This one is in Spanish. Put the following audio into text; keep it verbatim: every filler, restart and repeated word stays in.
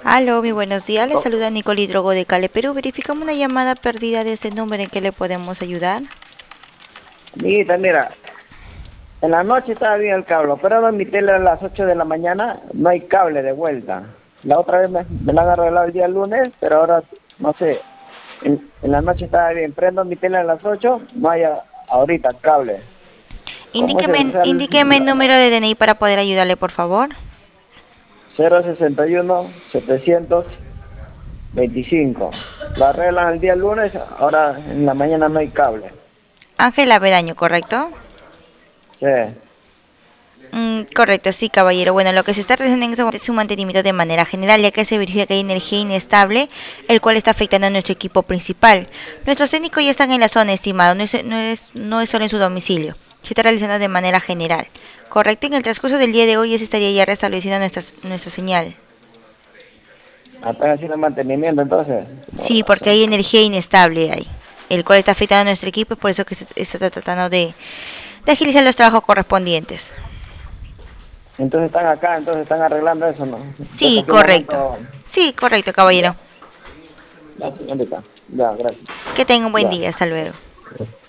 Aló, muy buenos días. Le Oh, saluda Nicole Hidrogo de Cale, Perú. Verificamos una llamada perdida de este número en que le podemos ayudar. amiguita, mira, en la noche estaba bien el cable, pero en mi tele a las ocho de la mañana no hay cable de vuelta. La otra vez me, me la han arreglado el día lunes, pero ahora, no sé, en, en la noche estaba bien. Prendo mi tele a las ocho, no hay a- ahorita cable. ¿Cómo es eso? O Indíqueme, sea, indíqueme el número de D N I para poder ayudarle, por favor. cero sesenta y uno setecientos veinticinco. Lo arreglan el día lunes, ahora en la mañana no hay cable. Ángela Bedaño, ¿correcto? Sí. Mm, correcto, sí, caballero. Bueno, lo que se está realizando en este momento es su mantenimiento de manera general, ya que se verifica que hay energía inestable, el cual está afectando a nuestro equipo principal. Nuestros técnicos ya están en la zona, estimado, no es, no es, no es solo en su domicilio. Se está realizando de manera general. Correcto, en el transcurso del día de hoy ya se estaría ya restableciendo nuestra, nuestra señal. Están haciendo mantenimiento entonces. Por Sí, porque razón. hay energía inestable ahí, el cual está afectando a nuestro equipo y por eso que se está tratando de, de agilizar los trabajos correspondientes. Entonces están acá, entonces están arreglando eso, ¿no? De Sí, cualquier correcto. momento, Sí, correcto, ya, caballero. ya, señorita. Ya, gracias. Que tenga un buen Ya. día. Hasta luego.